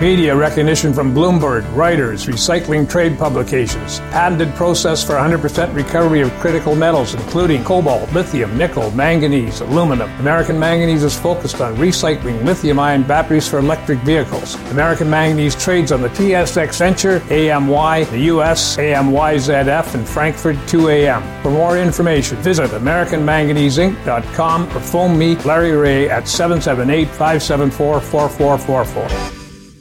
Media recognition from Bloomberg, Reuters, recycling trade publications. Patented process for 100% recovery of critical metals, including cobalt, lithium, nickel, manganese, aluminum. American Manganese is focused on recycling lithium-ion batteries for electric vehicles. American Manganese trades on the TSX Venture, AMY, the US, AMYZF, and Frankfurt 2AM. For more information, visit AmericanManganeseInc.com or phone me, Larry Ray, at 778-574-4444.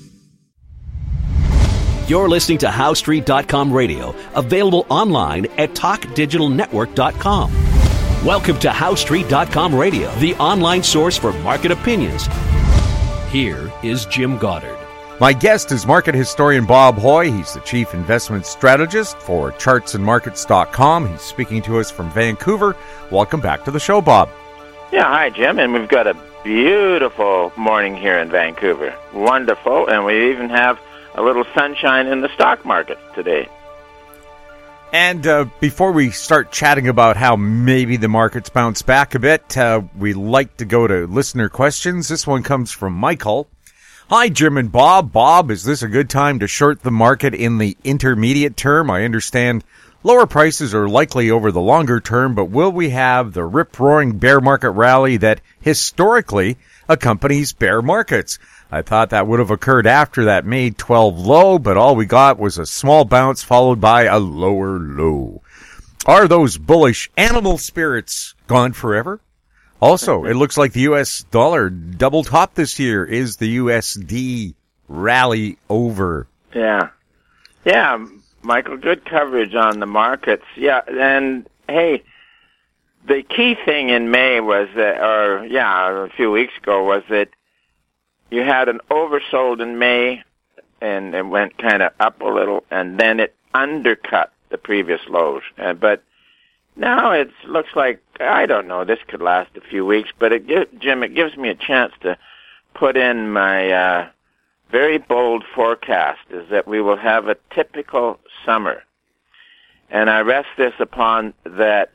You're listening to HowStreet.com radio, available online at TalkDigitalNetwork.com. Welcome to HowStreet.com radio, the online source for market opinions. Here is Jim Goddard. My guest is market historian Bob Hoye. He's the chief investment strategist for ChartsandMarkets.com. He's speaking to us from Vancouver. Welcome back to the show, Bob. Yeah, hi, Jim. And we've got a beautiful morning here in Vancouver. Wonderful. And we even have a little sunshine in the stock market today. And before we start chatting about how maybe the markets bounce back a bit, we like to go to listener questions. This one comes from Michael. Hi, Jim and Bob. Bob, is this a good time to short the market in the intermediate term? I understand lower prices are likely over the longer term, but will we have the rip-roaring bear market rally that historically accompanies bear markets? I thought that would have occurred after that May 12 low, but all we got was a small bounce followed by a lower low. Are those bullish animal spirits gone forever? Also, it looks like the U.S. dollar double top this year. Is the USD rally over? Yeah, Michael, good coverage on the markets. Yeah, and hey, the key thing in May was that, a few weeks ago, was that you had an oversold in May, and it went kind of up a little, and then it undercut the previous lows. But now it looks like, I don't know, this could last a few weeks, but Jim, it gives me a chance to put in my very bold forecast, is that we will have a typical summer. And I rest this upon that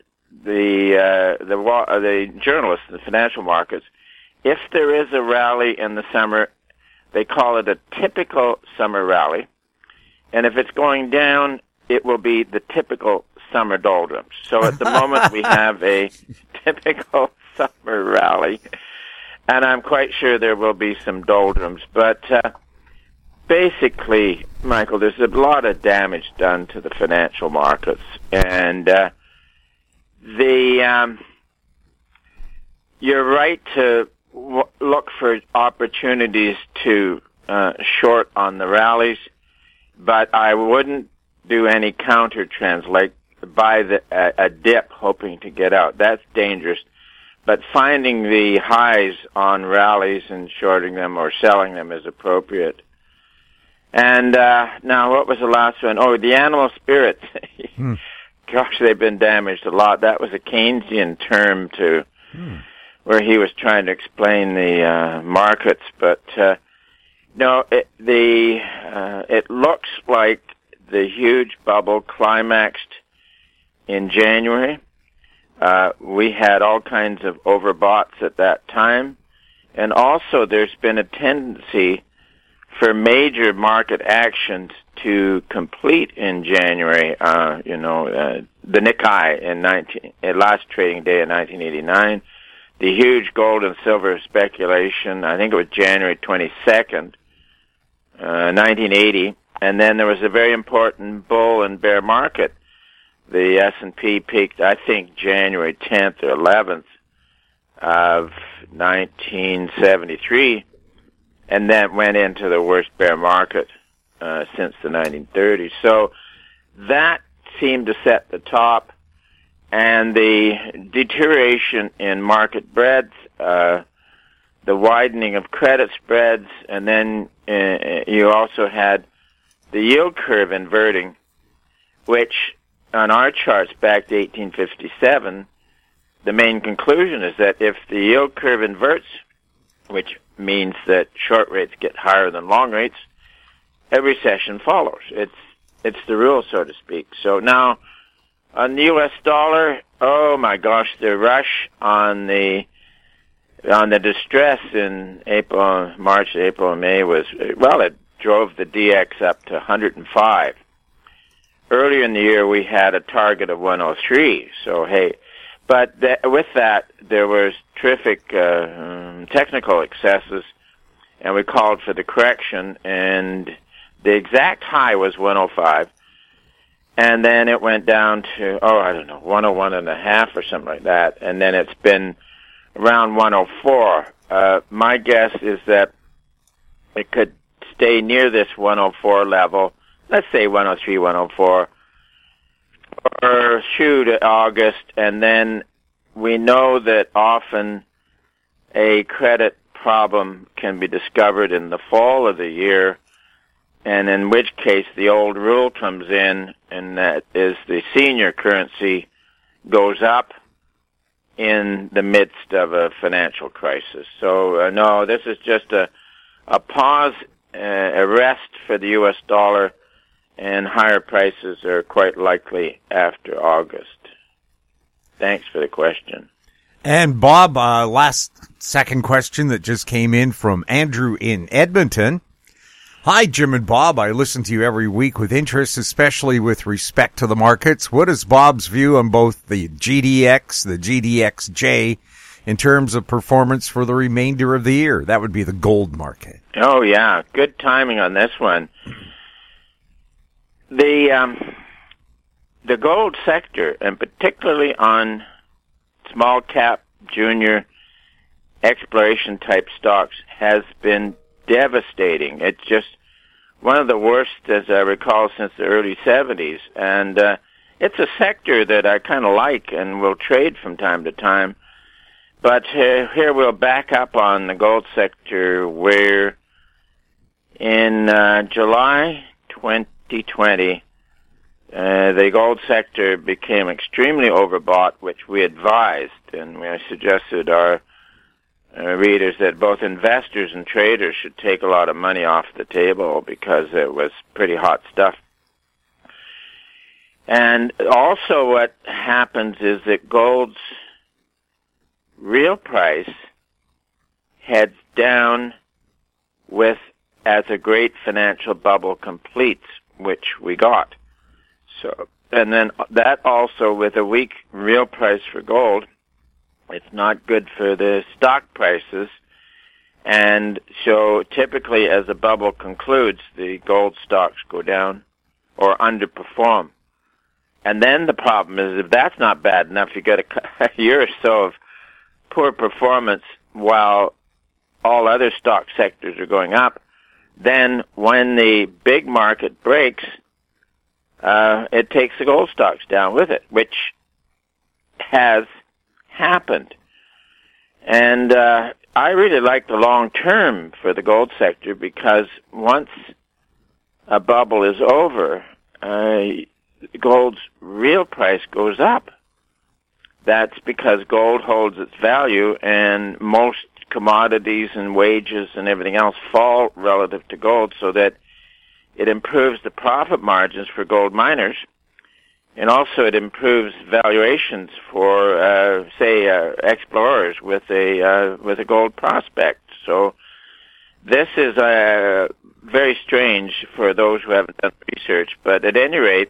the journalists in the financial markets, if there is a rally in the summer, they call it a typical summer rally. And if it's going down, it will be the typical summer doldrums. So at the moment, we have a typical summer rally. And I'm quite sure there will be some doldrums. But basically, Michael, there's a lot of damage done to the financial markets. And you're right to look for opportunities to short on the rallies, but I wouldn't do any counter trends like buy a dip hoping to get out. That's dangerous. But finding the highs on rallies and shorting them or selling them is appropriate. And now, what was the last one? Oh, the animal spirits. Gosh, they've been damaged a lot. That was a Keynesian term to where he was trying to explain the markets. But no, it looks like the huge bubble climaxed in January. We had all kinds of overboughts at that time. And also there's been a tendency for major market actions to complete in January. The Nikkei last trading day in 1989, the huge gold and silver speculation, I think it was January 22nd, 1980, and then there was a very important bull and bear market. The S&P peaked, I think, January 10th or 11th of 1973, and then went into the worst bear market since the 1930s. So that seemed to set the top, and the deterioration in market breadth, the widening of credit spreads, and then you also had the yield curve inverting, which on our charts back to 1857, the main conclusion is that if the yield curve inverts, which means that short rates get higher than long rates, a recession follows. It's the rule, so to speak. So now, on the U.S. dollar, oh my gosh, the rush on the distress in March, April, and May was, well, it drove the DX up to 105. Earlier in the year, we had a target of 103. So, hey, but with that, there was terrific technical excesses, and we called for the correction, and the exact high was 105, and then it went down to, 101.5 or something like that, and then it's been around 104. My guess is that it could stay near this 104 level, let's say 103, 104, or through to August, and then we know that often a credit problem can be discovered in the fall of the year, and in which case the old rule comes in, and that is the senior currency goes up in the midst of a financial crisis. So, no, this is just a pause, a rest for the U.S. dollar, and higher prices are quite likely after August. Thanks for the question. And Bob, second question that just came in from Andrew in Edmonton. Hi, Jim and Bob. I listen to you every week with interest, especially with respect to the markets. What is Bob's view on both the GDX, the GDXJ, in terms of performance for the remainder of the year? That would be the gold market. Oh, yeah. Good timing on this one. The gold sector, and particularly on small cap, junior, exploration type stocks, has been devastating. It's just one of the worst, as I recall, since the early 70s. And it's a sector that I kind of like and will trade from time to time. But here we'll back up on the gold sector, where in July 2020, the gold sector became extremely overbought, which we advised, and we suggested our readers that both investors and traders should take a lot of money off the table because it was pretty hot stuff. And also what happens is that gold's real price heads down as a great financial bubble completes, which we got. So, and then that also, with a weak real price for gold, it's not good for the stock prices. And so typically as the bubble concludes, the gold stocks go down or underperform. And then the problem is, if that's not bad enough, you get a year or so of poor performance while all other stock sectors are going up. Then when the big market breaks, it takes the gold stocks down with it, which has happened. And I really like the long term for the gold sector, because once a bubble is over, gold's real price goes up. That's because gold holds its value, and most commodities and wages and everything else fall relative to gold, so that it improves the profit margins for gold miners, and also it improves valuations for, say, explorers with a gold prospect. So this is very strange for those who haven't done research, but at any rate,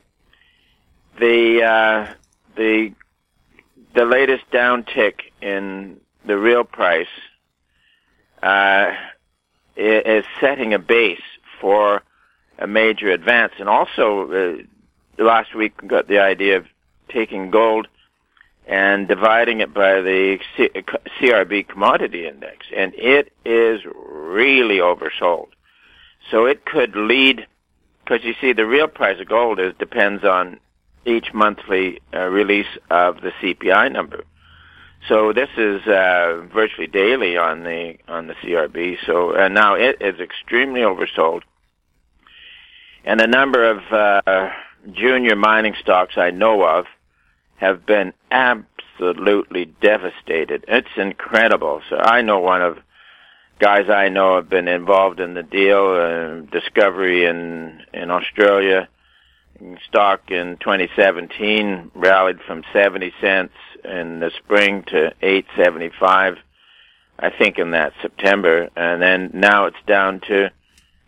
the latest downtick in the real price is setting a base for a major advance. And also, last week we got the idea of taking gold and dividing it by the CRB commodity index, and it is really oversold. So it could lead, because you see the real price of gold depends on each monthly release of the CPI number. So this is virtually daily on the CRB. So now it is extremely oversold, and a number of junior mining stocks I know of have been absolutely devastated. It's incredible. So I know one of guys I know have been involved in the deal, Discovery in Australia. Stock in 2017 rallied from 70 cents in the spring to $8.75, I think, in that September, and then now it's down to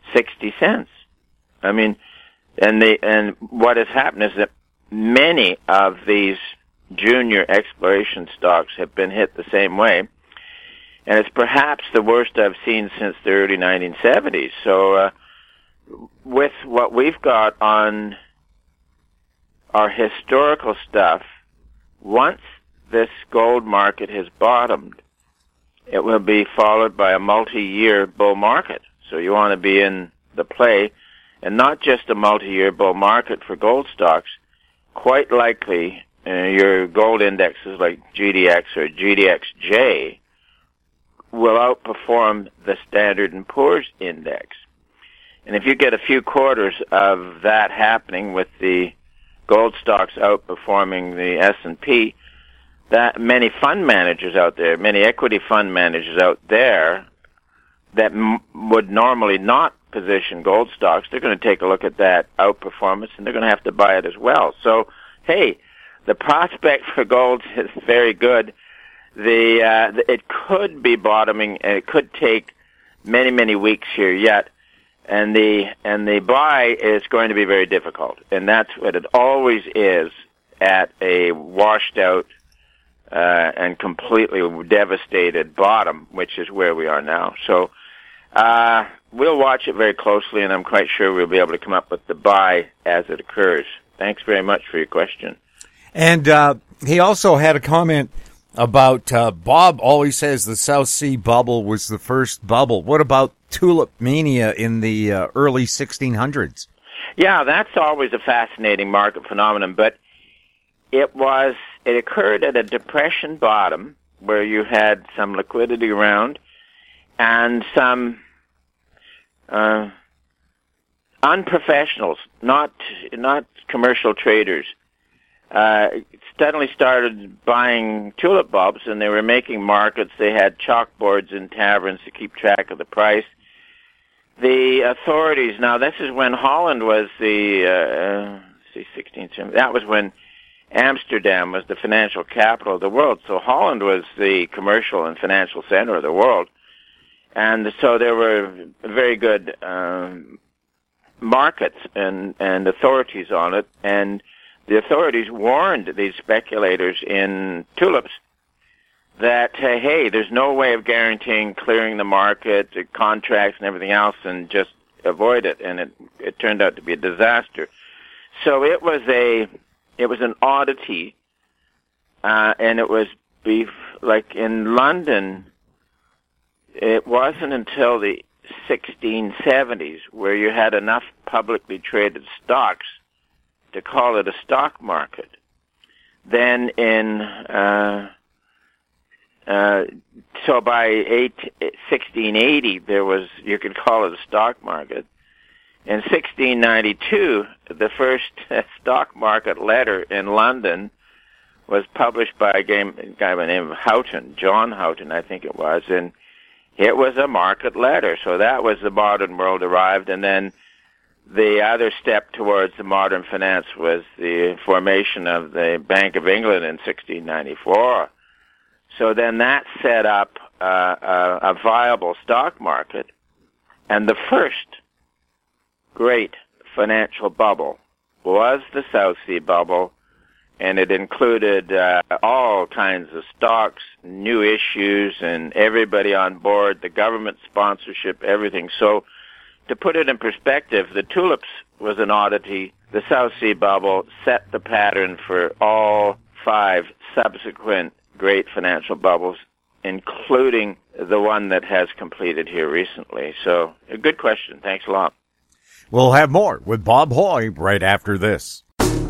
60 cents. I mean, and what has happened is that many of these junior exploration stocks have been hit the same way, and it's perhaps the worst I've seen since the early 1970s. So with what we've got on our historical stuff, once this gold market has bottomed, it will be followed by a multi-year bull market. So you want to be in the play, and not just a multi-year bull market for gold stocks. Quite likely, your gold indexes like GDX or GDXJ will outperform the Standard & Poor's index. And if you get a few quarters of that happening with the gold stocks outperforming the S&P, that many fund managers out there, many equity fund managers out there that would normally not position gold stocks, they're going to take a look at that outperformance and they're going to have to buy it as well. So, hey, the prospect for gold is very good. It could be bottoming, and it could take many, many weeks here yet. And the buy is going to be very difficult, and that's what it always is at a washed out and completely devastated bottom, which is where we are now. So we'll watch it very closely, and I'm quite sure we'll be able to come up with the buy as it occurs. Thanks very much for your question. And he also had a comment about Bob always says the South Sea bubble was the first bubble. What about tulip mania in the early 1600s? Yeah, that's always a fascinating market phenomenon, but it occurred at a depression bottom where you had some liquidity around and some unprofessionals, not commercial traders, suddenly started buying tulip bulbs, and they were making markets. They had chalkboards in taverns to keep track of the price. The authorities, now this is when Holland was the 16th century. That was when Amsterdam was the financial capital of the world. So Holland was the commercial and financial center of the world. And so there were very good markets and authorities on it. And the authorities warned these speculators in tulips that, hey, there's no way of guaranteeing clearing the market, the contracts and everything else, and just avoid it. And it turned out to be a disaster. So it was an oddity, and it was like in London, it wasn't until the 1670s where you had enough publicly traded stocks to call it a stock market. Then so by 1680, you could call it a stock market. In 1692, the first stock market letter in London was published by a guy by the name of Houghton, John Houghton, I think it was, and it was a market letter. So that was the modern world arrived, and then the other step towards the modern finance was the formation of the Bank of England in 1694. So then that set up a viable stock market, and the first great financial bubble was the South Sea bubble, and it included all kinds of stocks, new issues, and everybody on board, the government sponsorship, everything. So to put it in perspective, the tulips was an oddity. The South Sea bubble set the pattern for all 5 subsequent great financial bubbles, including the one that has completed here recently. So a good question. Thanks a lot. We'll have more with Bob Hoye right after this.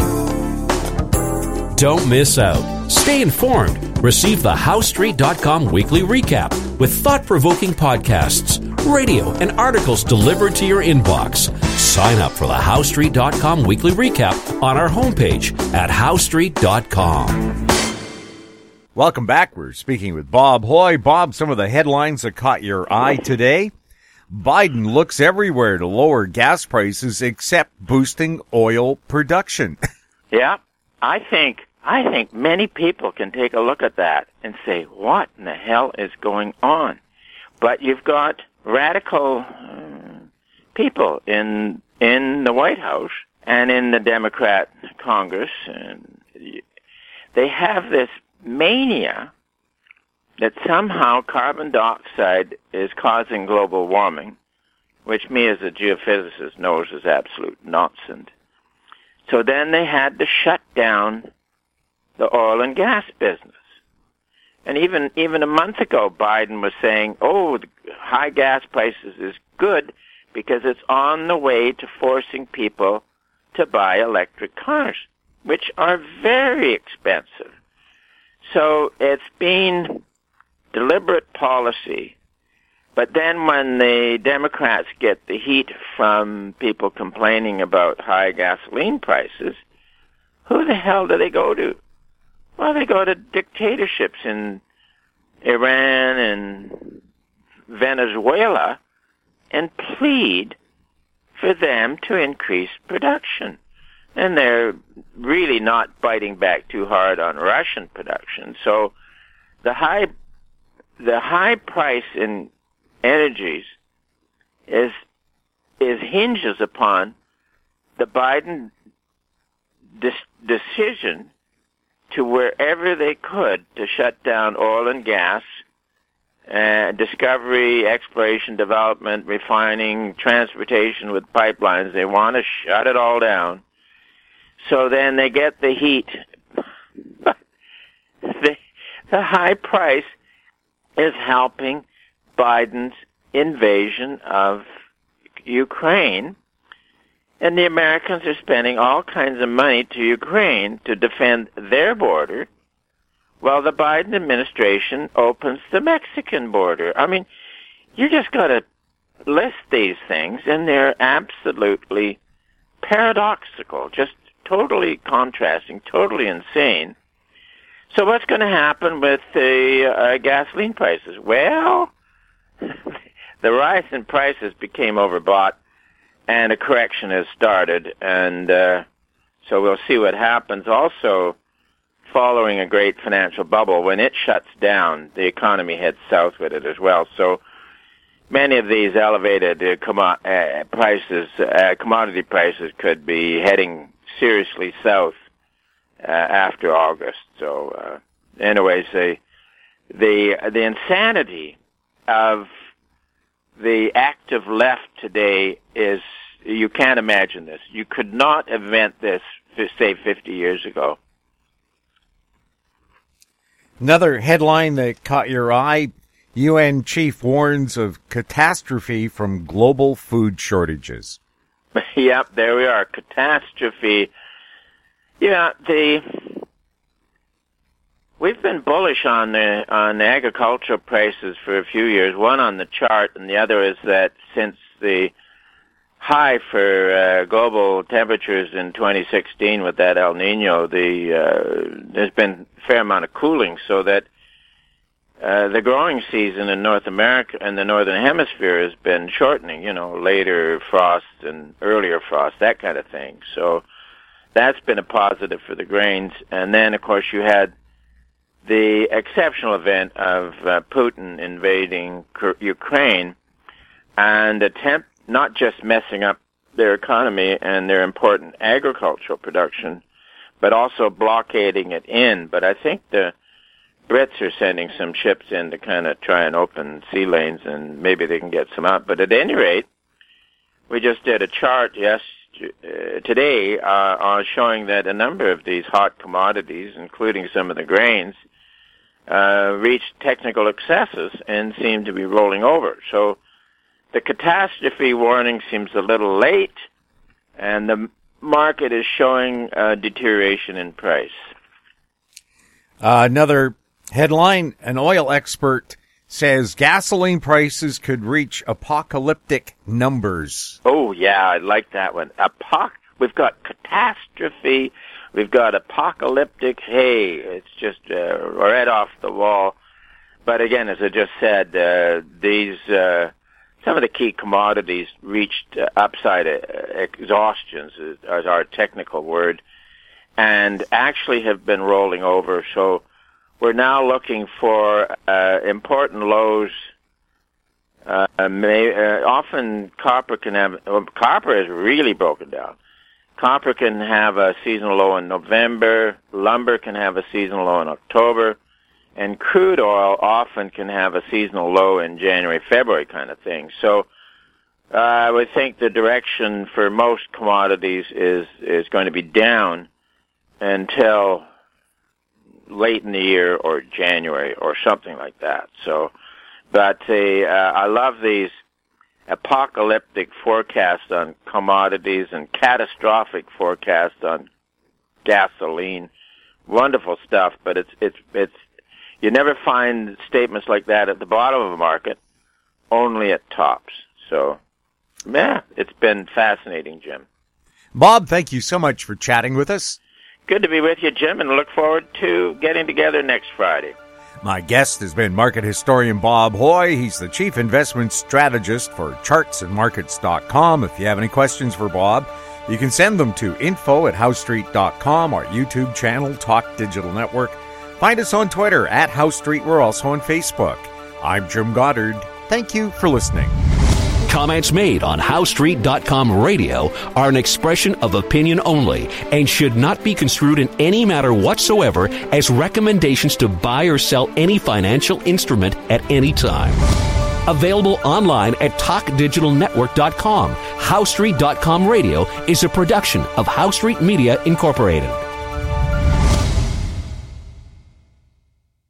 Don't miss out. Stay informed. Receive the HowStreet.com weekly recap with thought-provoking podcasts, radio, and articles delivered to your inbox. Sign up for the HowStreet.com weekly recap on our homepage at HowStreet.com. Welcome back. We're speaking with Bob Hoye. Bob, some of the headlines that caught your eye today. Biden looks everywhere to lower gas prices except boosting oil production. Yeah, I think many people can take a look at that and say, what in the hell is going on? But you've got radical people in the White House and in the Democrat Congress, and they have this mania that somehow carbon dioxide is causing global warming, which me as a geophysicist knows is absolute nonsense. So then they had to shut down the oil and gas business. And even a month ago, Biden was saying, the high gas prices is good because it's on the way to forcing people to buy electric cars, which are very expensive. So it's been deliberate policy. But then when the Democrats get the heat from people complaining about high gasoline prices, who the hell do they go to? Well, they go to dictatorships in Iran and Venezuela and plead for them to increase production. And they're really not biting back too hard on Russian production. So the high price in energies hinges upon the Biden decision to wherever they could to shut down oil and gas, discovery, exploration, development, refining, transportation with pipelines. They want to shut it all down. So then they get the heat. The high price is helping Biden's invasion of Ukraine. And the Americans are spending all kinds of money to Ukraine to defend their border, while the Biden administration opens the Mexican border. I mean, you just got to list these things, and they're absolutely paradoxical, just totally contrasting, totally insane. So what's going to happen with the gasoline prices? Well, the rise in prices became overbought, and a correction has started, and so we'll see what happens. Also, following a great financial bubble, when it shuts down, the economy heads south with it as well. So many of these elevated commodity prices could be heading seriously south after August. So, anyways, the insanity of the active left today is, you can't imagine this. You could not invent this, say, 50 years ago. Another headline that caught your eye, UN chief warns of catastrophe from global food shortages. Yep, there we are. Catastrophe. Yeah, we've been bullish on agricultural prices for a few years. One on the chart, and the other is that since the high for global temperatures in 2016 with that El Nino, there's been a fair amount of cooling, so that the growing season in North America and the Northern Hemisphere has been shortening, later frost and earlier frost, that kind of thing. So that's been a positive for the grains. And then, of course, you had the exceptional event of Putin invading Ukraine and not just messing up their economy and their important agricultural production, but also blockading it in. But I think the Brits are sending some ships in to kind of try and open sea lanes, and maybe they can get some out. But at any rate, we just did a chart today showing that a number of these hot commodities, including some of the grains, reached technical excesses and seem to be rolling over. So the catastrophe warning seems a little late, and the market is showing deterioration in price. Another headline, an oil expert says gasoline prices could reach apocalyptic numbers. Oh, yeah, I like that one. We've got catastrophe, we've got apocalyptic. Hey, it's just right off the wall. But again, as I just said, some of the key commodities reached upside exhaustions, is our technical word, and actually have been rolling over. So we're now looking for important lows Often copper is really broken down. Copper can have a seasonal low in November, lumber can have a seasonal low in October, and crude oil often can have a seasonal low in January, February kind of thing. So I would think the direction for most commodities is going to be down until late in the year or January or something like that. So, but I love these apocalyptic forecasts on commodities and catastrophic forecasts on gasoline. Wonderful stuff, but it's you never find statements like that at the bottom of a market, only at tops. So, yeah, it's been fascinating, Jim. Bob, thank you so much for chatting with us. Good to be with you, Jim, and look forward to getting together next Friday. My guest has been market historian Bob Hoye. He's the chief investment strategist for chartsandmarkets.com. If you have any questions for Bob, you can send them to info@howstreet.com, our YouTube channel, Talk Digital Network. Find us on Twitter @HowStreet. We're also on Facebook. I'm Jim Goddard. Thank you for listening. Comments made on HowStreet.com radio are an expression of opinion only and should not be construed in any matter whatsoever as recommendations to buy or sell any financial instrument at any time. Available online at TalkDigitalNetwork.com. HowStreet.com radio is a production of HowStreet Media Incorporated.